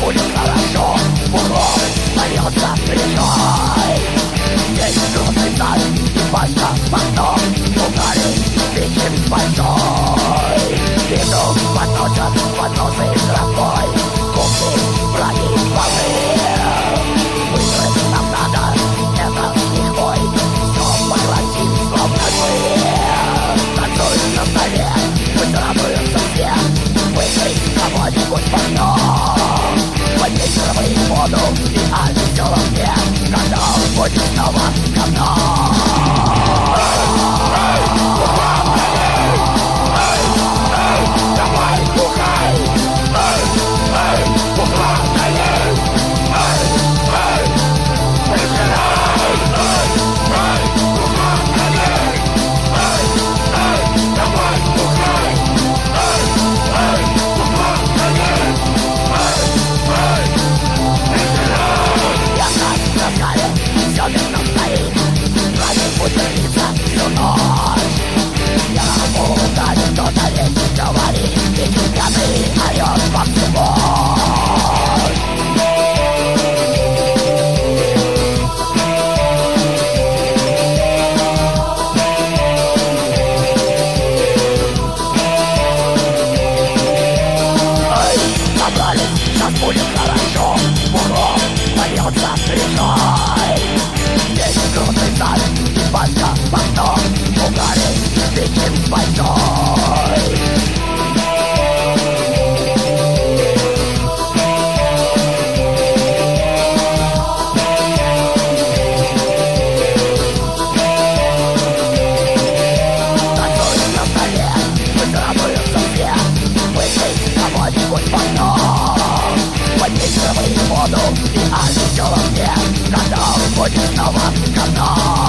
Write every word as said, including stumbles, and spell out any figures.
будет хорошо. Бугром польется рекой. Есть грустный сад и башня в окно. Угали вечер большой. Вдруг подносят подносы с травой. Купи, враги, волны. Выиграть нам надо, это легкой. Все поглотим, словно свет. Танцуют на столе, пусть радуются все. Выиграть кого-нибудь в окно. Поднять травы в воду и о веселом дне. Когда будет снова говно. Давай, бухай! Эй, эй, бухла, налей! Эй, эй, прибирай! Эй, эй, бухла, налей! Эй, эй, давай, бухай! Эй, эй, бухла, налей! Эй, эй, прибирай! Я как в рассказе, всё верно стоит. Ради будет длиться всю ночь. Я могу дать кто-то вещи говорить. Ведь пьяный орёт во всю мощь. Эй, собрались, нас будет хорошо. Бугром польется рекой. Есть грустный сад и башня в окно. Угали вечер большой. Танцуют на столе, пусть радуются все. Выпить кого-нибудь в окно. Поднять травы в воду и о веселом дне. Когда будет снова говно.